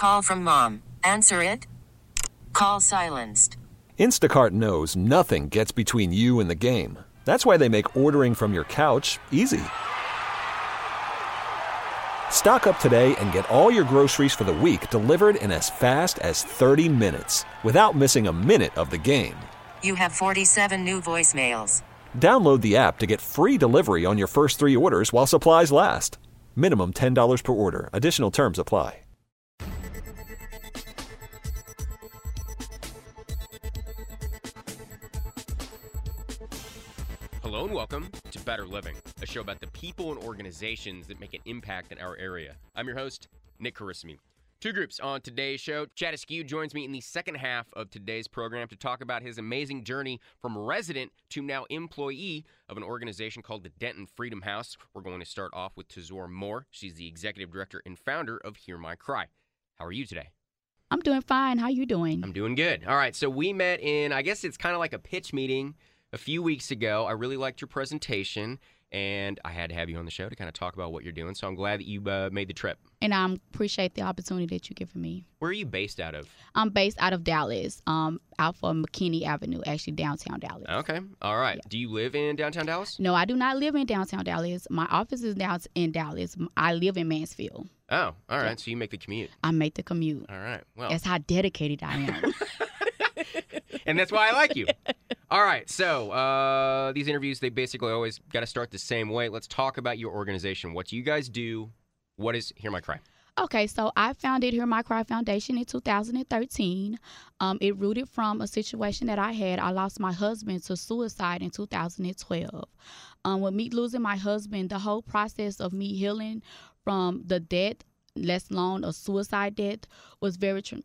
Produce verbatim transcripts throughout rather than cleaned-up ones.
Call from mom. Answer it. Call silenced. Instacart knows nothing gets between you and the game. That's why they make ordering from your couch easy. Stock up today and get all your groceries for the week delivered in as fast as thirty minutes without missing a minute of the game. You have forty-seven new voicemails. Download the app to get free delivery on your first three orders while supplies last. Minimum ten dollars per order. Additional terms apply. Hello and welcome to Better Living, a show about the people and organizations that make an impact in our area. I'm your host, Nick Carissimi. Two groups on today's show. Chad Askew joins me in the second half of today's program to talk about his amazing journey from resident to now employee of an organization called the Denton Freedom House. We're going to start off with Tazora Moore. She's the executive director and founder of Hear My Cry. How are you today? I'm doing fine. How you doing? I'm doing good. All right, so we met in, I guess it's kind of like a pitch meeting a few weeks ago. I really liked your presentation, and I had to have you on the show to kind of talk about what you're doing, so I'm glad that you uh, made the trip. And I appreciate the opportunity that you're giving me. Where are you based out of? I'm based out of Dallas, um, out for McKinney Avenue, actually downtown Dallas. Okay. All right. Yeah. Do you live in downtown Dallas? No, I do not live in downtown Dallas. My office is down in Dallas. I live in Mansfield. Oh, all right. Yeah. So you make the commute. I make the commute. All right. Well, That's how dedicated I am. and that's why I like you. All right, so uh, these interviews, they basically always got to start the same way. Let's talk about your organization. What do you guys do? What is Hear My Cry? Okay, so I founded Hear My Cry Foundation in two thousand thirteen. Um, it rooted from a situation that I had. I lost my husband to suicide in two thousand twelve. Um, with me losing my husband, the whole process of me healing from the death, less known a suicide death, was very tre-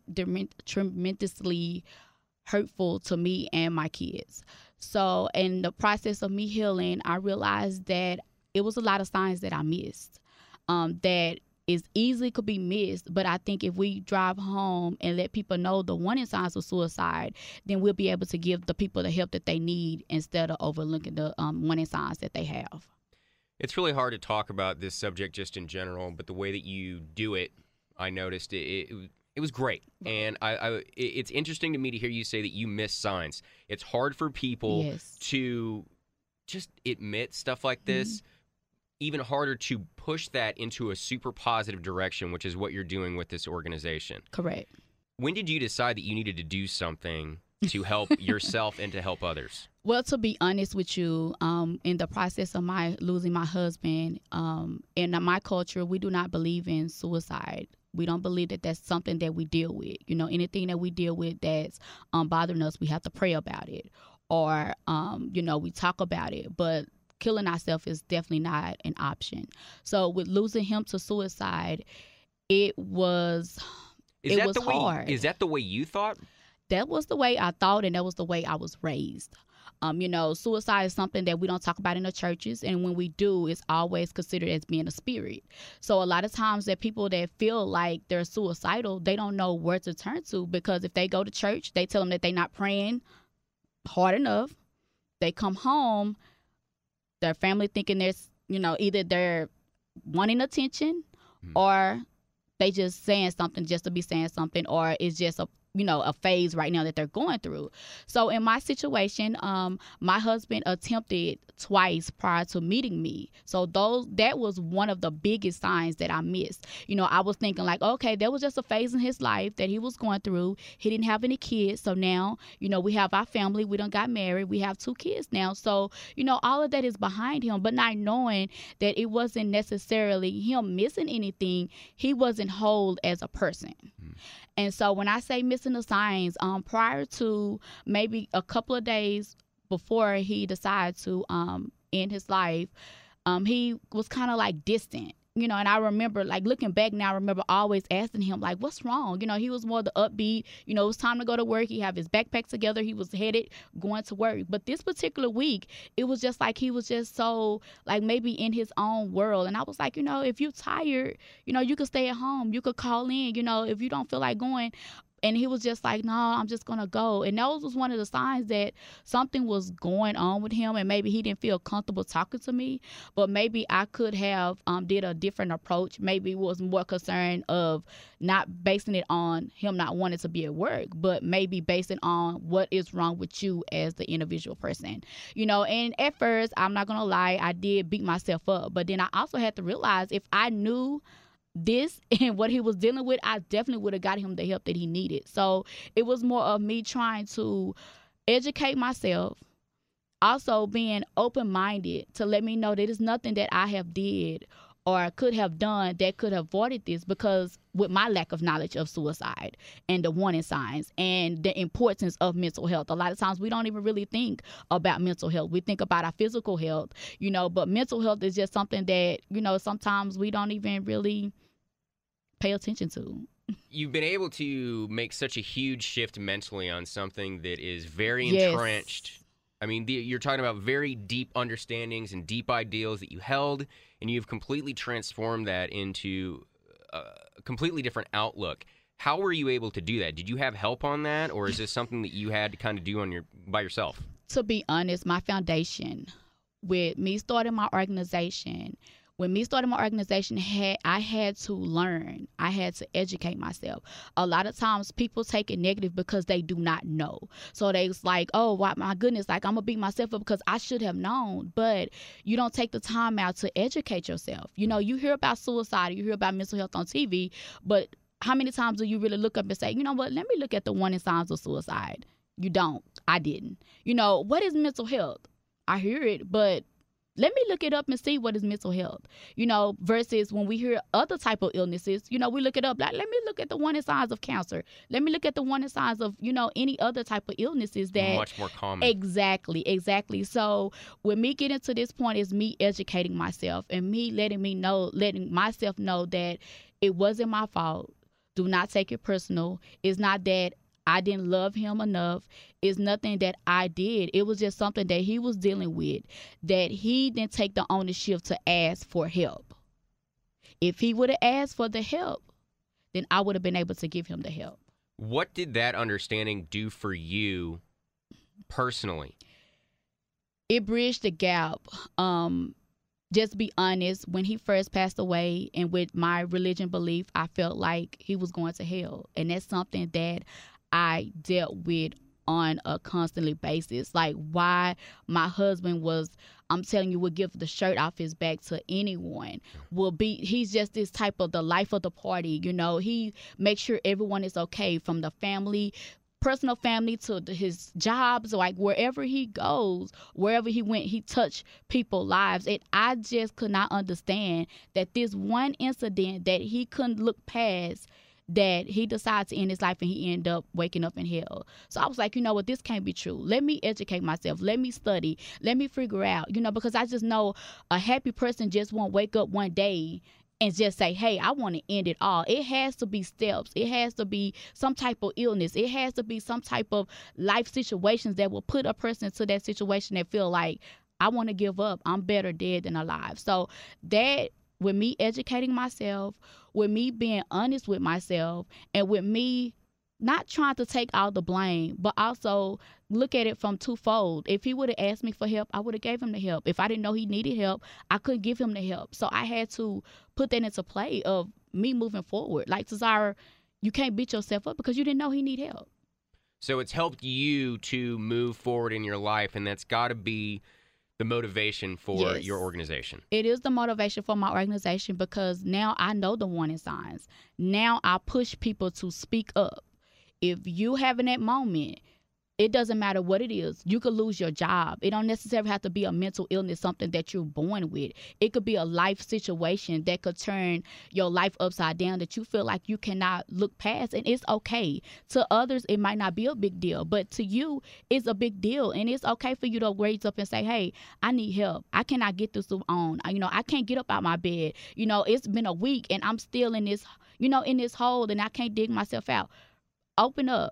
tremendously hurtful to me and my kids. So in the process of me healing, I realized that it was a lot of signs that I missed, um, that is easily could be missed. But I think if we drive home and let people know the warning signs of suicide, then we'll be able to give the people the help that they need instead of overlooking the um, warning signs that they have. It's really hard to talk about this subject just in general, but the way that you do it, I noticed it, it It was great, and I, I, it's interesting to me to hear you say that you miss signs. It's hard for people Yes. to just admit stuff like this, mm-hmm. even harder to push that into a super positive direction, which is what you're doing with this organization. Correct. When did you decide that you needed to do something to help yourself and to help others? Well, to be honest with you, um, in the process of my losing my husband, um, in my culture, we do not believe in suicide. We don't believe that that's something that we deal with. You know, anything that we deal with that's um, bothering us, we have to pray about it. Or, um, you know, we talk about it. But killing ourselves is definitely not an option. So with losing him to suicide, it was, is it that was the way, hard. Is that the way you thought? That was the way I thought, and that was the way I was raised. Um, you know, suicide is something that we don't talk about in the churches, and when we do, it's always considered as being a spirit. So a lot of times that people that feel like they're suicidal, they don't know where to turn to, because if they go to church, they tell them that they're not praying hard enough. They come home, their family thinking there's, you know, either they're wanting attention mm. or they just saying something just to be saying something, or it's just a you know, a phase right now that they're going through. So in my situation, um, my husband attempted twice prior to meeting me. So those that was one of the biggest signs that I missed. You know, I was thinking like, okay, there was just a phase in his life that he was going through. He didn't have any kids. So now, you know, we have our family. We done got married. We have two kids now. So, you know, all of that is behind him, but not knowing that it wasn't necessarily him missing anything. He wasn't whole as a person. Mm. And so when I say missing the signs, um, prior to maybe a couple of days before he decided to um, end his life, um, he was kind of like distant. You know, and I remember, like, looking back now, I remember always asking him, like, what's wrong? You know, he was more the upbeat. You know, it was time to go to work. He had his backpack together. He was headed going to work. But this particular week, it was just like he was just so, like, maybe in his own world. And I was like, you know, if you're tired, you know, you could stay at home. You could call in. You know, if you don't feel like going, And he was just like, no, I'm just going to go. And those was one of the signs that something was going on with him, and maybe he didn't feel comfortable talking to me. But maybe I could have um, did a different approach. Maybe was more concerned of not basing it on him not wanting to be at work, but maybe basing on what is wrong with you as the individual person. You know, and at first, I'm not going to lie, I did beat myself up. But then I also had to realize if I knew this and what he was dealing with, I definitely would have got him the help that he needed. So it was more of me trying to educate myself, also being open-minded to let me know that it's nothing that I have did or could have done that could have avoided this, because with my lack of knowledge of suicide and the warning signs and the importance of mental health, a lot of times we don't even really think about mental health. We think about our physical health, you know, but mental health is just something that, you know, sometimes we don't even really pay attention to. You've been able to make such a huge shift mentally on something that is very Yes. entrenched. I mean, the, you're talking about very deep understandings and deep ideals that you held, and you've completely transformed that into a completely different outlook. How were you able to do that? Did you have help on that, or is this something that you had to kind of do on your by yourself? To be honest, my foundation with me starting my organization, when me starting my organization, had I had to learn. I had to educate myself. A lot of times people take it negative because they do not know. So they was like, oh, why, my goodness, like I'm going to beat myself up because I should have known. But you don't take the time out to educate yourself. You know, you hear about suicide, you hear about mental health on T V, but how many times do you really look up and say, you know what, let me look at the warning signs of suicide? You don't. I didn't. You know, what is mental health? I hear it, but let me look it up and see what is mental health, you know, versus when we hear other type of illnesses, you know, we look it up. Like, let me look at the warning signs of cancer. Let me look at the warning signs of, you know, any other type of illnesses that. Much more common. Exactly, exactly. So with me getting to this point is me educating myself and me letting me know, letting myself know that it wasn't my fault. Do not take it personal. It's not that I didn't love him enough. It's nothing that I did. It was just something that he was dealing with, that he didn't take the ownership to ask for help. If he would have asked for the help, then I would have been able to give him the help. What did that understanding do for you personally? It bridged the gap. Um, just be honest, when he first passed away and with my religion belief, I felt like he was going to hell. And that's something that I dealt with on a constantly basis. Like why my husband was, I'm telling you, would give the shirt off his back to anyone. Will be, he's just this type of the life of the party. You know, he makes sure everyone is okay, from the family, personal family to his jobs, like wherever he goes, wherever he went, he touched people's lives. And I just could not understand that this one incident that he couldn't look past, that he decided to end his life and he ended up waking up in hell. So I was like, you know what, this can't be true. Let me educate myself. Let me study. Let me figure out, you know, because I just know a happy person just won't wake up one day and just say, hey, I want to end it all. It has to be steps. It has to be some type of illness. It has to be some type of life situations that will put a person to that situation that feel like, I want to give up. I'm better dead than alive. So that, with me educating myself, with me being honest with myself, and with me not trying to take all the blame, but also look at it from twofold. If he would have asked me for help, I would have gave him the help. If I didn't know he needed help, I couldn't give him the help. So I had to put that into play of me moving forward. Like, Tazara, you can't beat yourself up because you didn't know he need help. So it's helped you to move forward in your life, and that's got to be the motivation for Yes. your organization. It is the motivation for my organization because now I know the warning signs. Now I push people to speak up. If you having that moment, it doesn't matter what it is. You could lose your job. It don't necessarily have to be a mental illness, something that you're born with. It could be a life situation that could turn your life upside down that you feel like you cannot look past, and it's okay. To others, it might not be a big deal, but to you, it's a big deal, and it's okay for you to raise up and say, hey, I need help. I cannot get this on. You know, I can't get up out my bed. You know, it's been a week, and I'm still in this, you know, in this hole, and I can't dig myself out. Open up.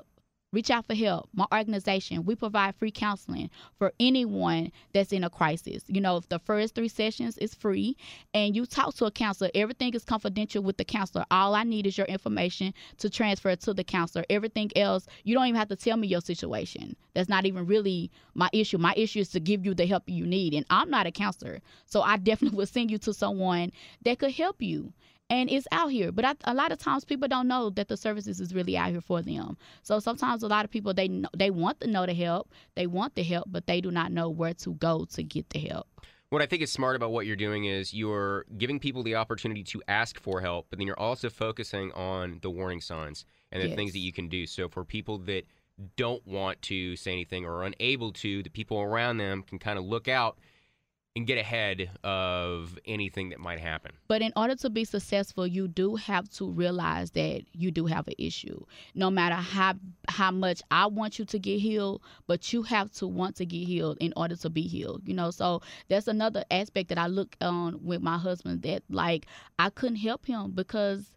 Reach out for help. My organization, we provide free counseling for anyone that's in a crisis. You know, if the first three sessions is free and you talk to a counselor, everything is confidential with the counselor. All I need is your information to transfer to the counselor. Everything else, you don't even have to tell me your situation. That's not even really my issue. My issue is to give you the help you need. And I'm not a counselor, so I definitely will send you to someone that could help you. And it's out here. But I, a lot of times people don't know that the services is really out here for them. So sometimes a lot of people, they know, they want to know the help. They want the help, but they do not know where to go to get the help. What I think is smart about what you're doing is you're giving people the opportunity to ask for help, but then you're also focusing on the warning signs and the Yes. things that you can do. So for people that don't want to say anything or are unable to, the people around them can kind of look out and get ahead of anything that might happen. But in order to be successful, you do have to realize that you do have an issue. No matter how how much I want you to get healed, but you have to want to get healed in order to be healed. You know, so that's another aspect that I look on with my husband, that like I couldn't help him because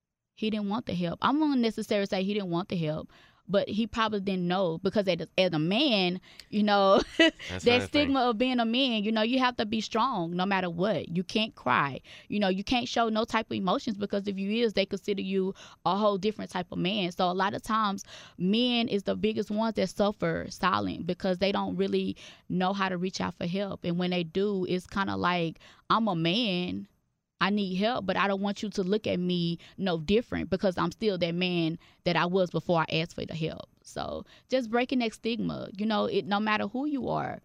he didn't want the help. I won't necessarily say he didn't want the help, but he probably didn't know, because as a, as a man, you know, that stigma of being a man, you know, you have to be strong no matter what. You can't cry. You know, you can't show no type of emotions, because if you is, they consider you a whole different type of man. So a lot of times men is the biggest ones that suffer silent, because they don't really know how to reach out for help. And when they do, it's kind of like, I'm a man, I need help, but I don't want you to look at me no different, because I'm still that man that I was before I asked for the help. So just breaking that stigma, you know, it no matter who you are,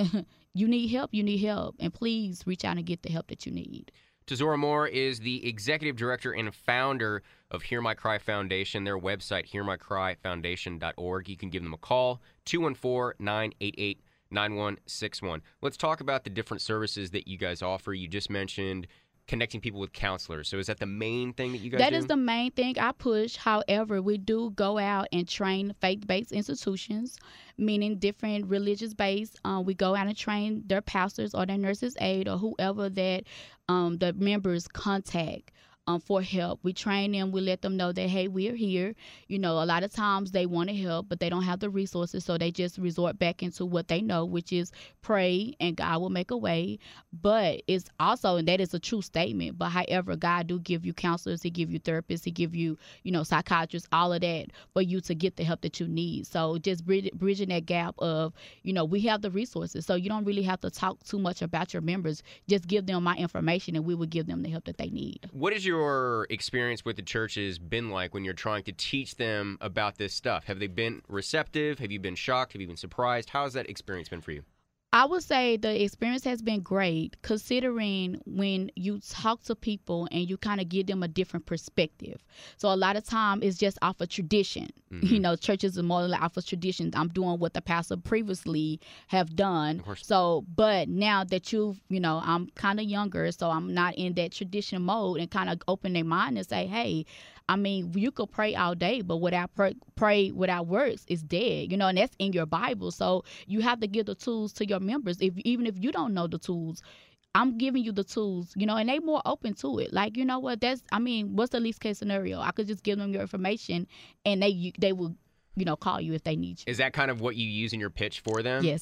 you need help, you need help. And please reach out and get the help that you need. Tazora Moore is the executive director and founder of Hear My Cry Foundation. Their website, hear my cry foundation dot org. You can give them a call, two one four, nine eight eight, nine one six one. Let's talk about the different services that you guys offer. You just mentioned connecting people with counselors. So is that the main thing that you guys That do? is the main thing I push. However, we do go out and train faith-based institutions, meaning different religious-based. Um, we go out and train their pastors or their nurses aide or whoever that um, the members contact um, for help. We train them. We let them know that, hey, we're here. You know, a lot of times they want to help, but they don't have the resources, so they just resort back into what they know, which is pray and God will make a way. But it's also, and that is a true statement, but however, God do give you counselors, he give you therapists, he give you, you know, psychiatrists, all of that for you to get the help that you need. So just bridge, bridging that gap of, you know, we have the resources, so you don't really have to talk too much about your members. Just give them my information and we will give them the help that they need. What is your experience with the churches been like when you're trying to teach them about this stuff? Have they been receptive? Have you been shocked? Have you been surprised? How has that experience been for you? I would say the experience has been great, considering when you talk to people and you kind of give them a different perspective. So a lot of time it's just off of tradition. Mm-hmm. You know, churches are more like off of tradition. I'm doing what the pastor previously have done. So, but now that you've, you know, I'm kind of younger, so I'm not in that tradition mode, and kind of open their mind and say, hey, I mean, you could pray all day, but without pray, pray without works is dead, you know, and that's in your Bible. So you have to give the tools to your members. If even if you don't know the tools, I'm giving you the tools, you know, and they more open to it. Like, you know what, that's, I mean, what's the least case scenario? I could just give them your information and they they will, you know, call you if they need you. Is that kind of what you use in your pitch for them? Yes.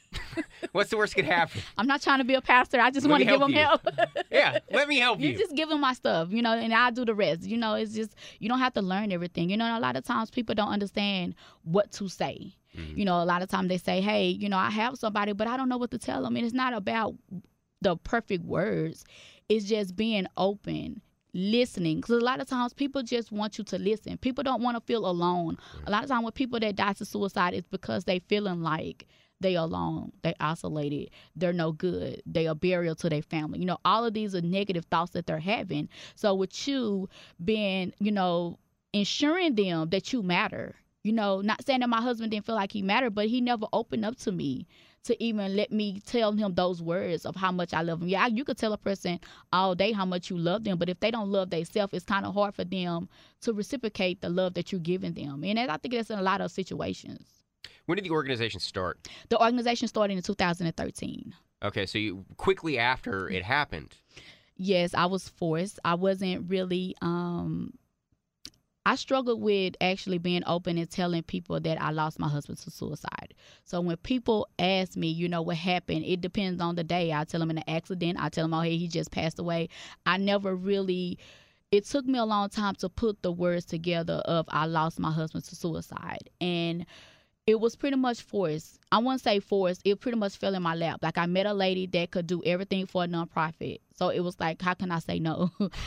What's the worst that could happen? I'm not trying to be a pastor. I just Let want to me give them you. help. Yeah, let me help you. You just give them my stuff, you know, and I'll do the rest. You know, it's just, you don't have to learn everything. You know, and a lot of times people don't understand what to say. Mm-hmm. You know, a lot of times they say, hey, you know, I have somebody, but I don't know what to tell them. And it's not about the perfect words. It's just being open, listening. Because a lot of times people just want you to listen. People don't want to feel alone. Mm-hmm. A lot of times when people that die to suicide, it's because they feeling like they alone, they isolated, they're no good, they are burial to their family. You know, all of these are negative thoughts that they're having. So with you being, you know, ensuring them that you matter, you know, not saying that my husband didn't feel like he mattered, but he never opened up to me to even let me tell him those words of how much I love him. Yeah, you could tell a person all day how much you love them, but if they don't love themselves, it's kind of hard for them to reciprocate the love that you're giving them. And I think that's in a lot of situations. When did the organization start? The organization started in two thousand thirteen. Okay, so you quickly after it happened. Yes, I was forced. I wasn't really, um, I struggled with actually being open and telling people that I lost my husband to suicide. So when people ask me, you know, what happened, it depends on the day. I tell them in an accident. I tell them, oh, hey, he just passed away. I never really, it took me a long time to put the words together of I lost my husband to suicide. And it was pretty much forced. I wouldn't say forced. It pretty much fell in my lap. Like I met a lady that could do everything for a nonprofit. So it was like, how can I say no?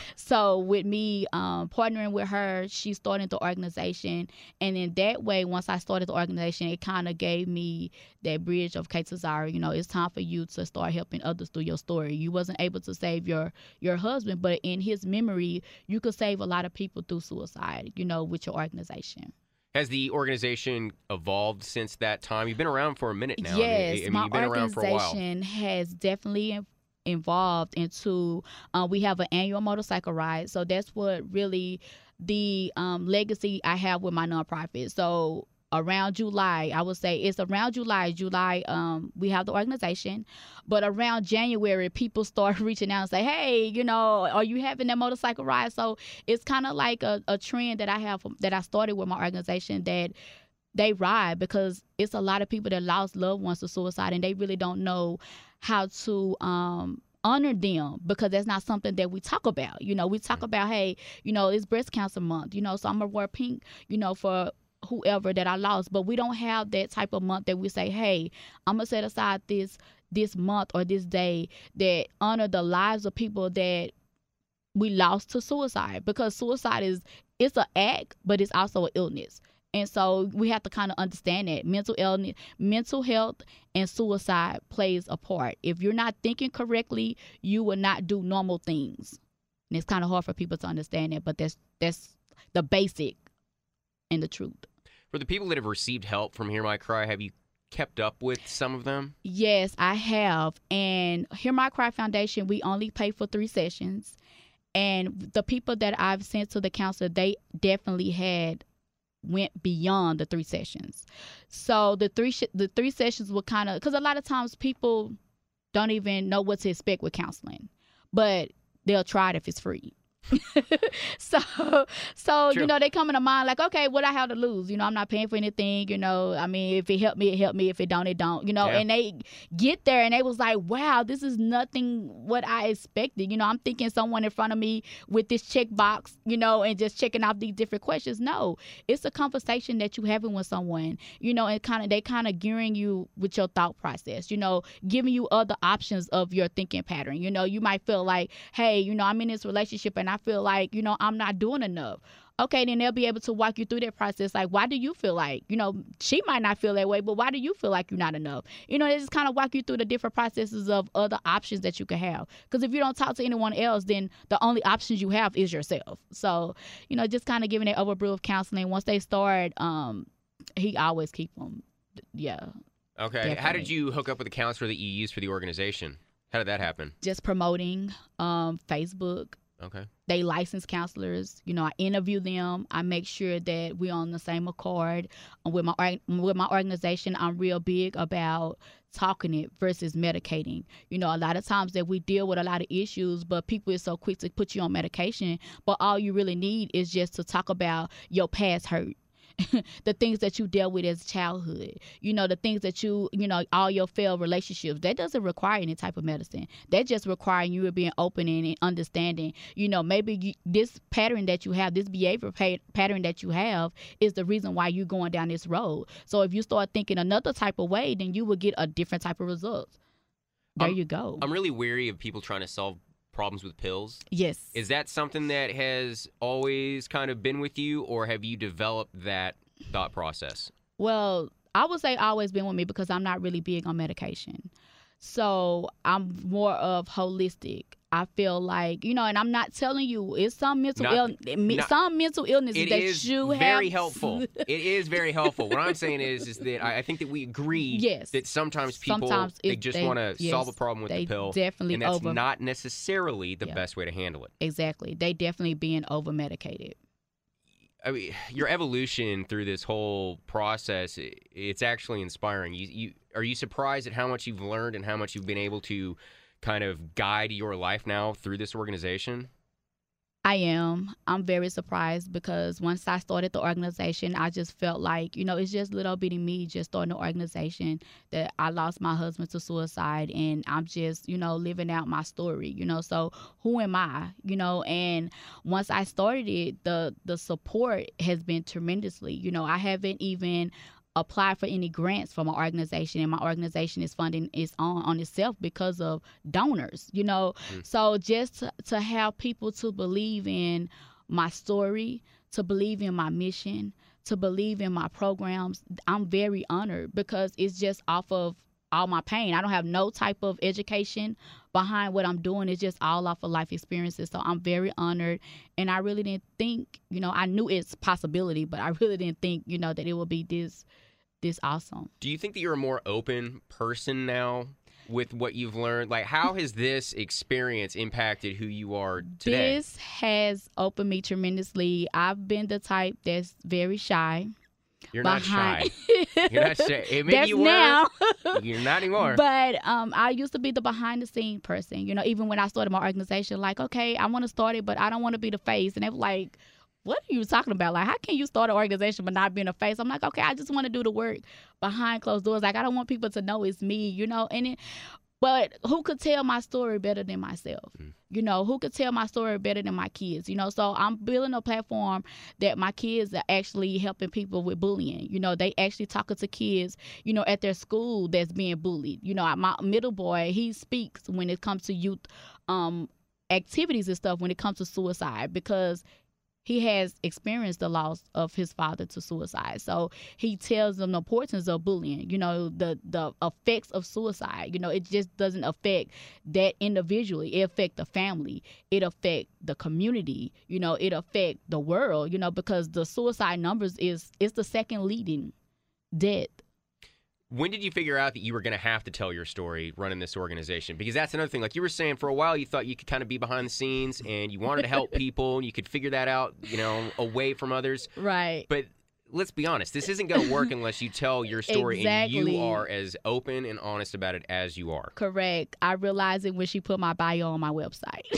So with me um, partnering with her, she started the organization. And in that way, once I started the organization, it kind of gave me that bridge of, okay, Tazara, you know, it's time for you to start helping others through your story. You wasn't able to save your, your husband, but in his memory, you could save a lot of people through suicide, you know, with your organization. Has the organization evolved since that time? You've been around for a minute now. Yes, I mean, I mean, my you've been around for a while. organization has definitely involved into, uh, we have an annual motorcycle ride. So that's what really the um, legacy I have with my nonprofit. So around July, I would say it's around July, July, um, we have the organization, but around January, people start reaching out and say, hey, you know, are you having that motorcycle ride? So it's kind of like a, a trend that I have, that I started with my organization, that they ride, because it's a lot of people that lost loved ones to suicide, and they really don't know how to, um, honor them, because that's not something that we talk about. You know, we talk about, hey, you know, it's breast cancer month, you know, so I'm gonna wear pink, you know, for whoever that I lost, but we don't have that type of month that we say, hey, I'm gonna set aside this this month or this day that honor the lives of people that we lost to suicide, because suicide is, it's an act, but it's also an illness. And so we have to kind of understand that mental illness, mental health and suicide plays a part. If you're not thinking correctly, you will not do normal things. And it's kind of hard for people to understand that, but that's that's the basic and the truth. For the people that have received help from Hear My Cry, have you kept up with some of them? Yes, I have. And Hear My Cry Foundation, we only pay for three sessions. And the people that I've sent to the counselor, they definitely had went beyond the three sessions. So the three sh- the three sessions were kind of, because a lot of times people don't even know what to expect with counseling, but they'll try it if it's free. so, so True. You know, they come into mind like, okay, what I have to lose? You know, I'm not paying for anything. You know, I mean, if it helped me, it helped me. If it don't, it don't. You know, Yeah. and they get there and they was like, wow, this is nothing what I expected. You know, I'm thinking someone in front of me with this check box, you know, and just checking off these different questions. No, it's a conversation that you having with someone, you know, and kind of they kind of gearing you with your thought process, you know, giving you other options of your thinking pattern. You know, you might feel like, hey, you know, I'm in this relationship and I feel like, you know, I'm not doing enough. Okay, then they'll be able to walk you through that process. Like, why do you feel like, you know, she might not feel that way, but why do you feel like you're not enough? You know, they just kind of walk you through the different processes of other options that you can have. Because if you don't talk to anyone else, then the only options you have is yourself. So, you know, just kind of giving that overview of counseling. Once they start, um, he always keep them. Yeah. Okay. Definitely. How did you hook up with the counselor that you used for the organization? How did that happen? Just promoting um, Facebook. Okay. They licensed counselors. You know, I interview them. I make sure that we're on the same accord. With my with my organization, I'm real big about talking it versus medicating. You know, a lot of times that we deal with a lot of issues, but people are so quick to put you on medication. But all you really need is just to talk about your past hurt. The things that you dealt with as childhood, you know, the things that you, you know, all your failed relationships, that doesn't require any type of medicine. That just requires you being open and understanding, you know, maybe you, this pattern that you have, this behavior pa- pattern that you have is the reason why you're going down this road. So if you start thinking another type of way, then you will get a different type of results. There I'm, you go. I'm really weary of people trying to solve problems with pills. Yes. Is that something that has always kind of been with you, or have you developed that thought process? Well, I would say always been with me because I'm not really big on medication. So I'm more of holistic. I feel like, you know, and I'm not telling you, it's some mental Not- illness, not- some mental illnesses It that is you have. very helpful. It is very helpful. What I'm saying is, is that I I think that we agree Yes. that sometimes people Sometimes they it- just they- want to yes, solve a problem with they the pill, definitely and that's over- not necessarily the Yeah. best way to handle it. Exactly. They definitely being over medicated. I mean, your evolution through this whole process, i- it's actually inspiring. You, you are you surprised at how much you've learned and how much you've been able to kind of guide your life now through this organization? I am. I'm very surprised because once I started the organization, I just felt like, you know, it's just little bitty me just starting the organization that I lost my husband to suicide, and I'm just, you know, living out my story, you know. So who am I, you know? And once I started it, the the support has been tremendously. You know, I haven't even apply for any grants for my organization, and my organization is funding its own on itself because of donors, you know. Mm. So just to, to have people to believe in my story, to believe in my mission, to believe in my programs, I'm very honored because it's just off of all my pain. I don't have no type of education behind what I'm doing. It's just all off of life experiences. So I'm very honored, and I really didn't think, you know, I knew it's a possibility, but I really didn't think, you know, that it would be this this awesome. Do you think that you're a more open person now with what you've learned? Like, how has this experience impacted who you are today? This has opened me tremendously. I've been the type that's very shy. You're behind... not shy. You're not shy. Maybe that's you were. Now. You're not anymore. But um, I used to be the behind the scene person. You know, even when I started my organization, like, okay, I want to start it, but I don't want to be the face. And they were like, what are you talking about? Like, how can you start an organization but not being a face? I'm like, okay, I just want to do the work behind closed doors. Like, I don't want people to know it's me, you know? And it, but who could tell my story better than myself? Mm. You know, who could tell my story better than my kids? You know, so I'm building a platform that my kids are actually helping people with bullying. You know, they actually talking to kids, you know, at their school that's being bullied. You know, my middle boy, he speaks when it comes to youth um, activities and stuff when it comes to suicide, because he has experienced the loss of his father to suicide. So he tells them the importance of bullying, you know, the, the effects of suicide. You know, it just doesn't affect that individually. It affects the family. It affects the community. You know, it affects the world, you know, because the suicide numbers is, is the second leading death. When did you figure out that you were going to have to tell your story running this organization? Because that's another thing. Like you were saying, for a while you thought you could kind of be behind the scenes and you wanted to help people and you could figure that out, you know, away from others. Right. But let's be honest, this isn't going to work unless you tell your story exactly. and you are as open and honest about it as you are. Correct. I realized it when she put my bio on my website.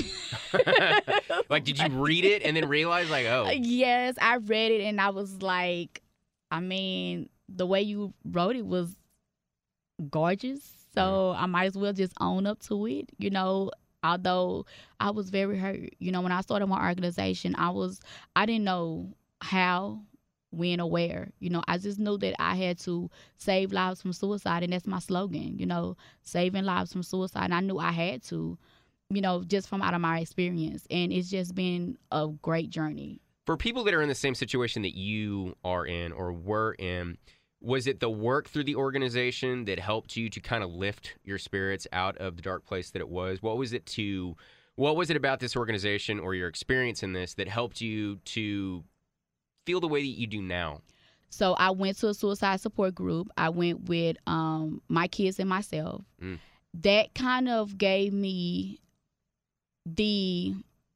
Like, did you read it and then realize, like, oh. Yes, I read it and I was like, I mean, the way you wrote it was gorgeous, so I might as well just own up to it, you know, although I was very hurt. You know, when I started my organization, I was, I didn't know how, when, or where. You know, I just knew that I had to save lives from suicide, and that's my slogan, you know, saving lives from suicide. And I knew I had to, you know, just from out of my experience, and it's just been a great journey. For people that are in the same situation that you are in or were in, was it the work through the organization that helped you to kind of lift your spirits out of the dark place that it was? What was it to, what was it about this organization or your experience in this that helped you to feel the way that you do now? So I went to a suicide support group. I went with um, my kids and myself. Mm. That kind of gave me the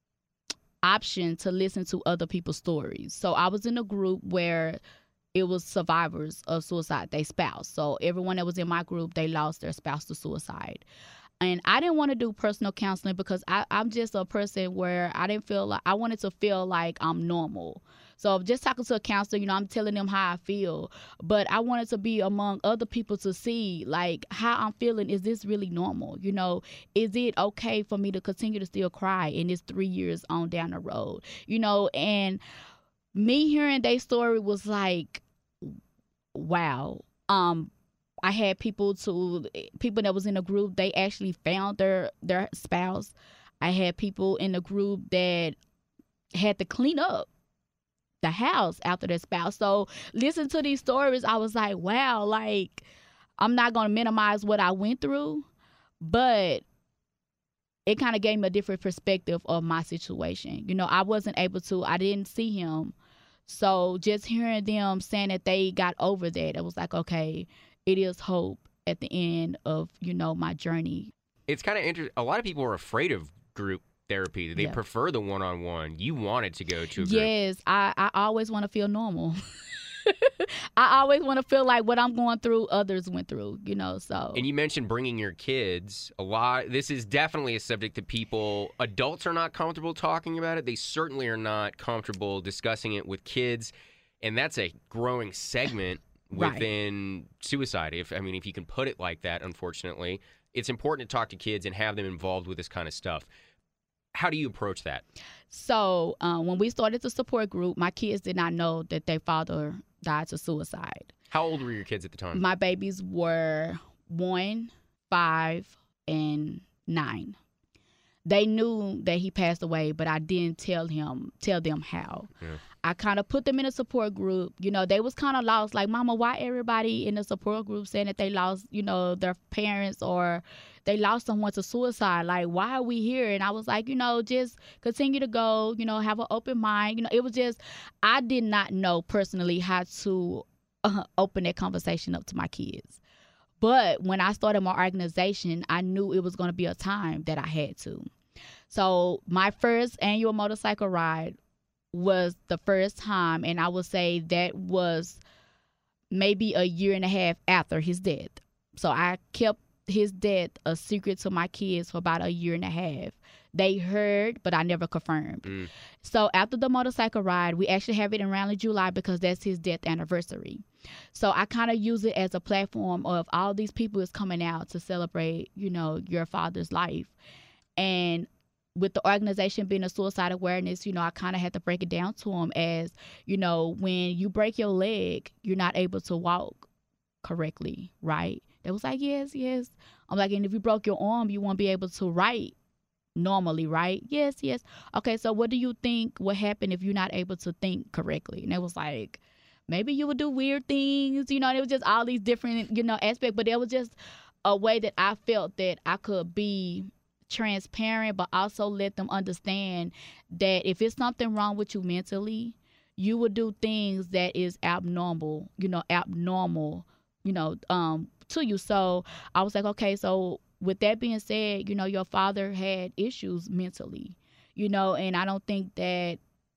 option to listen to other people's stories. So I was in a group where it was survivors of suicide, their spouse. So everyone that was in my group, they lost their spouse to suicide. And I didn't want to do personal counseling because I, I'm just a person where I didn't feel like, I wanted to feel like I'm normal. So just talking to a counselor, you know, I'm telling them how I feel. But I wanted to be among other people to see, like, how I'm feeling. Is this really normal? You know, is it okay for me to continue to still cry and it's three years on down the road? You know, and me hearing their story was like, wow. Um, I had people to people that was in the group, they actually found their their spouse. I had people in the group that had to clean up the house after their spouse. So listen to these stories, I was like, wow, like, I'm not gonna minimize what I went through, but it kind of gave me a different perspective of my situation. You know, I wasn't able to, I didn't see him. So just hearing them saying that they got over that, it was like, okay, it is hope at the end of, you know, my journey. It's kind of interesting. A lot of people are afraid of group therapy. They yeah. prefer the one-on-one. You wanted to go to a group. Yes, I, I always want to feel normal. I always want to feel like what I'm going through, others went through, you know, so. And you mentioned bringing your kids a lot. This is definitely a subject that people, adults are not comfortable talking about it. They certainly are not comfortable discussing it with kids. And that's a growing segment within right. suicide. If I mean, if you can put it like that, unfortunately, it's important to talk to kids and have them involved with this kind of stuff. How do you approach that? So um, when we started the support group, my kids did not know that their father died to suicide. How old were your kids at the time? My babies were one, five, and nine. They knew that he passed away, but I didn't tell him, tell them how. Yeah. I kind of put them in a support group. You know, they was kind of lost. Like, Mama, why everybody in the support group saying that they lost, you know, their parents or they lost someone to suicide? Like, why are we here? And I was like, you know, just continue to go, you know, have an open mind. You know, it was just, I did not know personally how to uh, open that conversation up to my kids. But when I started my organization, I knew it was going to be a time that I had to. So my first annual motorcycle ride was the first time, and I would say that was maybe a year and a half after his death. So I kept his death a secret to my kids for about a year and a half. They heard, but I never confirmed. Mm. So after the motorcycle ride, we actually have it in Roundly, July, because that's his death anniversary. So I kind of use it as a platform of all these people is coming out to celebrate, you know, your father's life. And with the organization being a suicide awareness, you know, I kind of had to break it down to them as, you know, when you break your leg, you're not able to walk correctly, right? They was like, yes, yes. I'm like, and if you broke your arm, you won't be able to write normally, right? Yes, yes. Okay, so what do you think would happen if you're not able to think correctly? And it was like, maybe you would do weird things, you know, and it was just all these different, you know, aspects, but it was just a way that I felt that I could be transparent, but also let them understand that if it's something wrong with you mentally, you will do things that is abnormal, you know, abnormal, you know, um, to you. So I was like, okay, so with that being said, you know, your father had issues mentally, you know, and I don't think that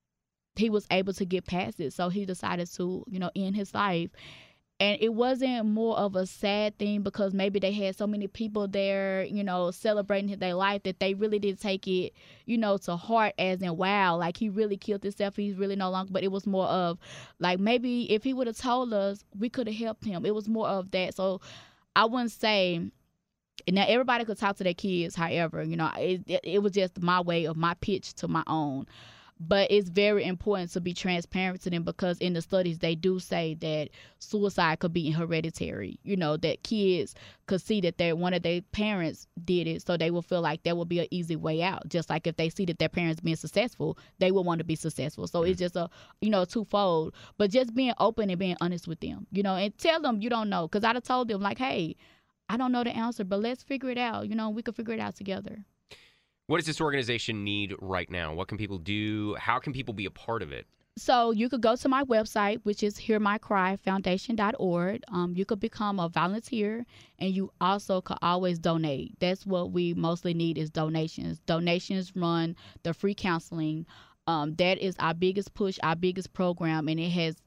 he was able to get past it. So he decided to, you know, end his life. And it wasn't more of a sad thing because maybe they had so many people there, you know, celebrating their life that they really did take it, you know, to heart as in, wow, like he really killed himself. He's really no longer. But it was more of like maybe if he would have told us, we could have helped him. It was more of that. So I wouldn't say, and now everybody could talk to their kids, however, you know, it, it, it was just my way of my pitch to my own. But it's very important to be transparent to them because in the studies, they do say that suicide could be hereditary, you know, that kids could see that their one of their parents did it. So they will feel like that will be an easy way out. Just like if they see that their parents being successful, they will want to be successful. So it's just a, you know, twofold. But just being open and being honest with them, you know, and tell them you don't know. Because I'd have told them like, hey, I don't know the answer, but let's figure it out. You know, we could figure it out together. What does this organization need right now? What can people do? How can people be a part of it? So you could go to my website, which is hear my cry foundation dot org. Um, you could become a volunteer, and you also could always donate. That's what we mostly need is donations. Donations run the free counseling. Um, that is our biggest push, our biggest program, and it has,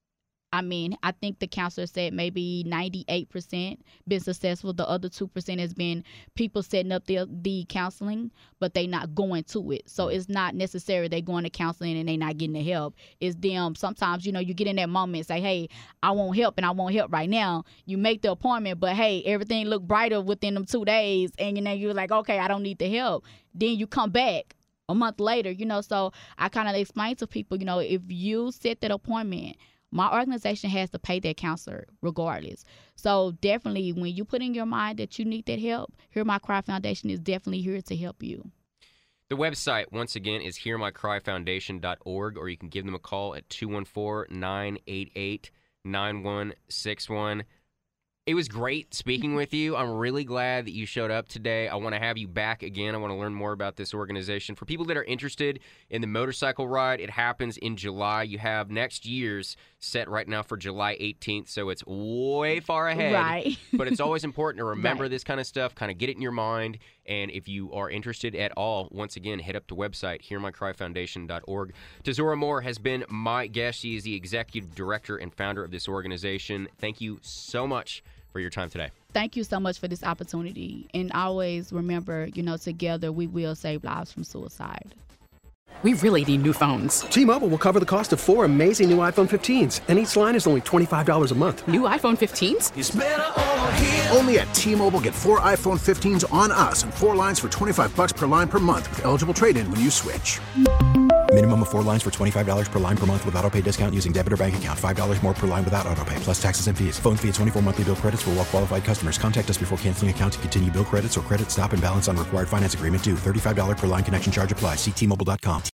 I mean, I think the counselor said maybe ninety-eight percent been successful. The other two percent has been people setting up the the counseling, but they not going to it. So it's not necessary they going to counseling and they not getting the help. It's them. Sometimes, you know, you get in that moment and say, hey, I want help and I want help right now. You make the appointment, but hey, everything look brighter within them two days. And, you know, you're like, okay, I don't need the help. Then you come back a month later, you know. So I kind of explain to people, you know, if you set that appointment, my organization has to pay that counselor regardless. So definitely when you put in your mind that you need that help, Hear My Cry Foundation is definitely here to help you. The website, once again, is hear my cry foundation dot org, or you can give them a call at two one four, nine eight eight, nine one six one. It was great speaking with you. I'm really glad that you showed up today. I want to have you back again. I want to learn more about this organization. For people that are interested in the motorcycle ride, it happens in July. You have next year's set right now for July eighteenth, so it's way far ahead. Right. But it's always important to remember right. this kind of stuff, kind of get it in your mind, And if you are interested at all, once again, head up to website hear my cry foundation dot org. Tazora Moore has been my guest. She is the executive director and founder of this organization. Thank you so much for your time today. Thank you so much for this opportunity. And always remember, you know, together we will save lives from suicide. We really need new phones. T-Mobile will cover the cost of four amazing new iPhone fifteens, and each line is only twenty-five dollars a month. New iPhone fifteens? It's better over here. Only at T-Mobile, get four iPhone fifteens on us and four lines for twenty-five bucks per line per month with eligible trade-in when you switch. Minimum of four lines for twenty-five dollars per line per month with autopay discount using debit or bank account. five dollars more per line without autopay, plus taxes and fees. Phone fee at twenty-four monthly bill credits for well-qualified customers. Contact us before canceling account to continue bill credits or credit stop and balance on required finance agreement due. thirty-five dollars per line connection charge applies. See T Mobile dot com.